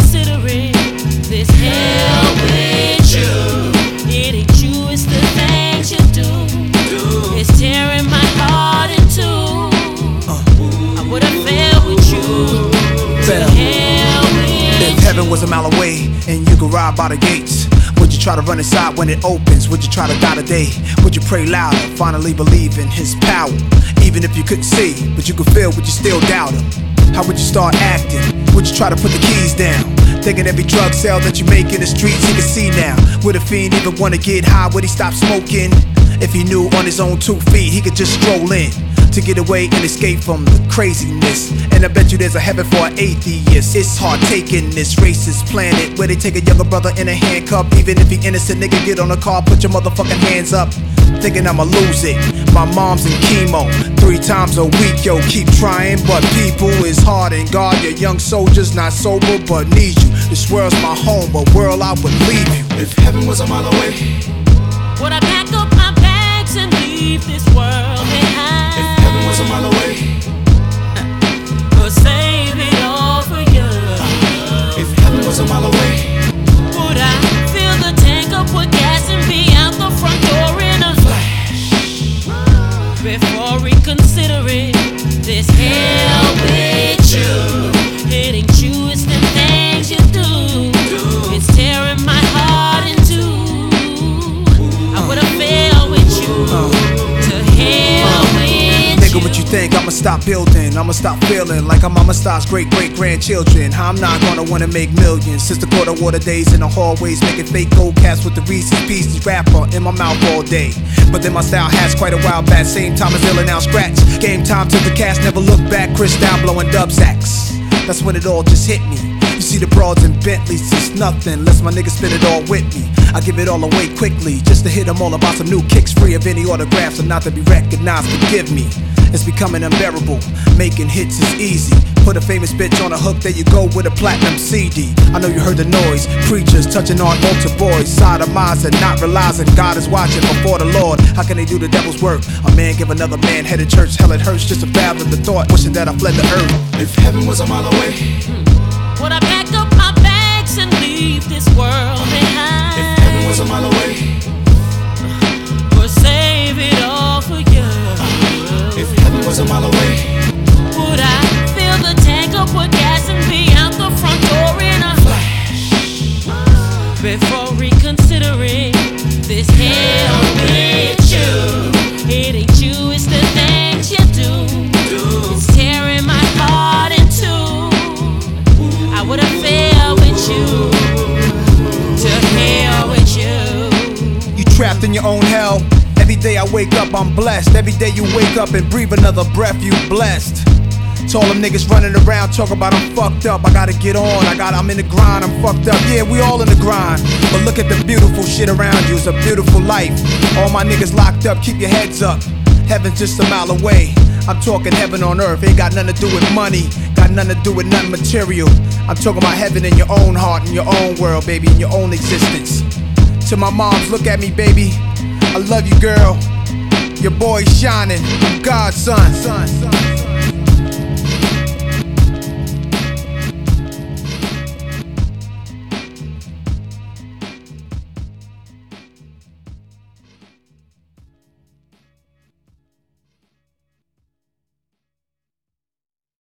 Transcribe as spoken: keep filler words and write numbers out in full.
reconsidering this hell with you. It ain't you, it's the things you do. It's tearing my heart in two. I would've failed with you. Better. Hell with If heaven was a mile away and you could ride by the gates, would you try to run inside when it opens? Would you try to die today? Would you pray louder, finally believe in his power? Even if you couldn't see, but you could feel, would you still doubt him? How would you start acting? Would you try to put the keys down? Thinking every drug sale that you make in the streets he can see now. Would a fiend even wanna get high? Would he stop smoking? If he knew on his own two feet he could just stroll in to get away and escape from the craziness. And I bet you there's a heaven for an atheist. It's hard taking this racist planet where they take a younger brother in a handcuff. Even if he innocent, nigga, get on the car, put your motherfucking hands up. Thinking I'ma lose it. My mom's in chemo three times a week, yo, keep trying. But people is hard and God, your young soldiers not sober but need you. This world's my home, but world I would leave you. If heaven was a mile away, would I pack up my bags and leave this world behind? if heaven was a mile away, or save it all for you? if heaven was a mile away, Would I fill the tank up with gas and be out the front door in a flash? Before reconsidering this hell with you. It ain't you, it's the things you do. It's tearing my heart in two. I would've failed with you. To hell with Nigga, you. what you think? I'ma stop building, I'ma stop feeling like I'm Mama Star's great great grandchildren. How I'm not gonna wanna make millions. Since the quarter water days in the hallways, making fake gold caps with the Reese's Pieces wrapper in my mouth all day. But then my style has quite a while back. Same time as Ill and now scratch. Game time to the cast, never look back. Chris down blowing dub sacks. That's when it all just hit me. You see the broads and Bentleys, it's nothing unless my niggas spit it all with me. I give it all away quickly, just to hit them all about some new kicks, free of any autographs and not to be recognized. Forgive me, it's becoming unbearable. Making hits is easy. Put a famous bitch on a hook, there you go with a platinum C D. I know you heard the noise, preachers touching on altar boys, sodomizing, not realizing God is watching before the Lord. How can they do the devil's work? A man give another man head of church, hell it hurts just to fathom the thought, wishing that I fled the earth. if heaven was a mile away, Would I pack up my bags and leave this world behind? if heaven was a mile away, or save it all for you? if heaven was a mile away, Would I fill the tank up with gas and be out the front door in a flash? Before reconsidering this hell with you. It ain't you, it's the things you do. It's tearing my heart in two. I would've failed with you. To hell with you. You trapped in your own hell. Every day I wake up, I'm blessed. Every day you wake up and breathe another breath, you blessed. To all them niggas running around talking about I'm fucked up, I gotta get on, I got, I'm in the grind, I'm fucked up. Yeah, we all in the grind, but look at the beautiful shit around you, it's a beautiful life. All my niggas locked up, keep your heads up. Heaven's just a mile away. I'm talking heaven on earth, ain't got nothing to do with money, got nothing to do with nothing material. I'm talking about heaven in your own heart, in your own world, baby, in your own existence. To my moms, look at me, baby, I love you, girl. Your boy's shining, I'm God's son. son, son.